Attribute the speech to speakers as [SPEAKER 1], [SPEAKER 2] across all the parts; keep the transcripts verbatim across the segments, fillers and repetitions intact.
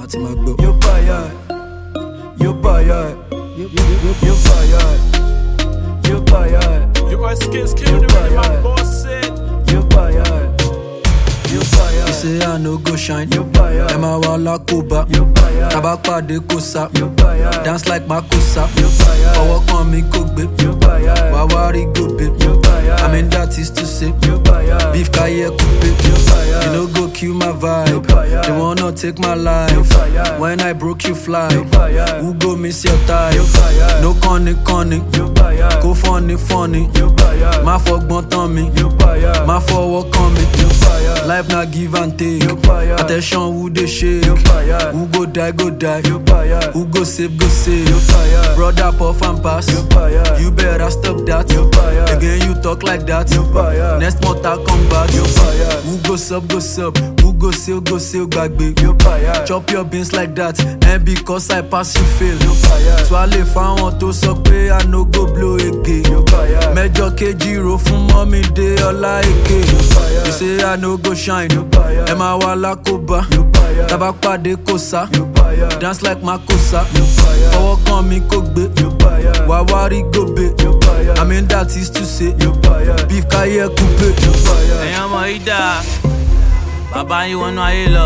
[SPEAKER 1] ti máa gbọ́.
[SPEAKER 2] Yóò báyà yóò báyà yóò báyà yóò báyà
[SPEAKER 3] You are scared, scared already, my boss said.
[SPEAKER 2] yóò báyà yóò báyà
[SPEAKER 1] You say I no go shine,
[SPEAKER 2] yóò báyà
[SPEAKER 1] ẹ máa wá lákòbá.
[SPEAKER 2] yóò báyà
[SPEAKER 1] Tábà pàdé kò sá,
[SPEAKER 2] yóò báyà
[SPEAKER 1] dance like Makosa.
[SPEAKER 2] yóò báyà
[SPEAKER 1] Fọwọ́ kan mi kò gbé,
[SPEAKER 2] yóò báyà
[SPEAKER 1] wá wá rí gòbè.
[SPEAKER 2] yóò báyà
[SPEAKER 1] I mean that is to say,
[SPEAKER 2] yóò báyà
[SPEAKER 1] beef káyé kúpé.
[SPEAKER 2] yóò báyà
[SPEAKER 1] You no go kill my vibe,
[SPEAKER 2] báyà
[SPEAKER 1] they wanna take my
[SPEAKER 2] yóò
[SPEAKER 1] life.
[SPEAKER 2] báyà
[SPEAKER 1] When I broke you fly,
[SPEAKER 2] yóò báyà
[SPEAKER 1] who go miss your type?
[SPEAKER 2] yóò báyà
[SPEAKER 1] No conny conny,
[SPEAKER 2] yóò báyà
[SPEAKER 1] go funny funny.
[SPEAKER 2] yóò báyà
[SPEAKER 1] Má fọgbọ́n tán mi,
[SPEAKER 2] yóò báyà
[SPEAKER 1] má fọwọ́ kan mi.
[SPEAKER 2] yóò báyà
[SPEAKER 1] Life na give and take.
[SPEAKER 2] yóò báyà
[SPEAKER 1] Attention who dey shake,
[SPEAKER 2] yóò báyà
[SPEAKER 1] who go die go die,
[SPEAKER 2] yóò báyà
[SPEAKER 1] who go save go
[SPEAKER 2] yóò
[SPEAKER 1] save.
[SPEAKER 2] báyà
[SPEAKER 1] Brother puff and pass,
[SPEAKER 2] yóò báyà
[SPEAKER 1] you better stop that.
[SPEAKER 2] yóò báyà
[SPEAKER 1] Again you talk like that,
[SPEAKER 2] yóò báyà
[SPEAKER 1] next mortal combat.
[SPEAKER 2] yóò báyà
[SPEAKER 1] Who go sub go sub, who go sail go sail gbagbe.
[SPEAKER 2] yóò báyà
[SPEAKER 1] Chop your beans like that, and because I pass you fail.
[SPEAKER 2] yóò báyà
[SPEAKER 1] Swallow fáwọn tó sọ pé I no go blow again.
[SPEAKER 2] yóò báyà
[SPEAKER 1] Mẹ́jọ kejì ro fún mọ́mí dé ọlá èké.
[SPEAKER 2] báyà
[SPEAKER 1] You say I no go shine,
[SPEAKER 2] yóò báyà
[SPEAKER 1] ẹ máa wá lákòbá.
[SPEAKER 2] yóò báyà
[SPEAKER 1] Tábà pàdé kò sá,
[SPEAKER 2] yóò báyà
[SPEAKER 1] dance like Makosa.
[SPEAKER 2] yóò báyà
[SPEAKER 1] Fọwọ́ kan mi kò gbé,
[SPEAKER 2] yóò báyà
[SPEAKER 1] wá wá rí gòbè.
[SPEAKER 2] yóò báyà
[SPEAKER 1] I mean that is to say,
[SPEAKER 2] yóò báyà
[SPEAKER 1] beef káyé kúpé.
[SPEAKER 2] yóò báyà
[SPEAKER 4] ẹ̀yin ọmọ yìí dà bàbá yín wọnú ayé lọ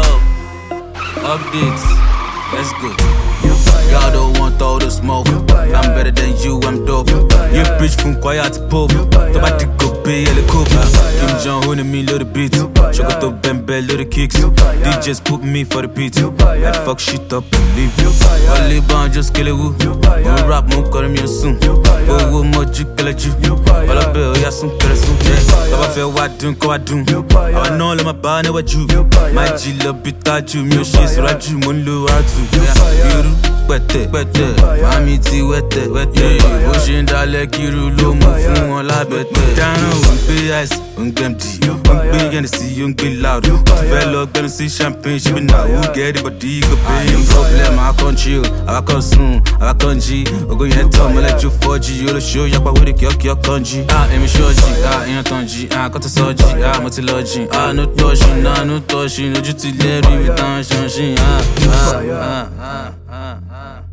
[SPEAKER 4] updates let's go.
[SPEAKER 2] yóò báyà
[SPEAKER 4] Y'all don't want all the smoke. I'm better than you, I'm dope. You preach from choir to pope. To bá ti go pay helicopter. Kim Jong Un and me little beat. Shokoto Bembe little kicks. D Js put me for the beat. I fuck shit up and leave. Wale ban just kill it woo. Mo rap mo kọrin mi ò sùn. Owó mọ́jú kẹlẹ́ jù. Ọlọ́bẹ̀ ó yá sún kẹrẹ sún. Bàbá fẹ́ wá dùn kọ́ wá dùn. Àwọn náà lè máa bá níwájú. Máa jí lọ bí tájú. Mi ò ṣe ìṣúrájú, mo ń lo àtù. Irú pẹ̀tẹ̀ pẹ̀tẹ̀ mami ti wẹ̀tẹ̀ wẹ̀tẹ̀ bó ṣe ń dalẹ̀ kiri ló mú fún wọn lábẹ́tẹ̀. dáná ò ń gbé ice ò ń gbẹ́m dì ó ń gbé yẹnìsí ó ń gbé loud ó ti fẹ́ lọ gbẹ́nu sí champagne ṣe bí náà who get it but do you go pay him problem àwa kan chill àwa kan sùn àwa kan jí ògo yẹn tán mọ́lẹ́jú four G olóṣù yapa wẹ́rẹ́ kíọ́kíọ́ kan jí. èmi ṣọ́ọ̀jì èèyàn tán jí kọ́tà sọ́ọ̀jì mo ti lọ jìn no touching no touching ojú ti lẹ́rìí mi tán ṣanṣin. Ah, ah, ah, ah.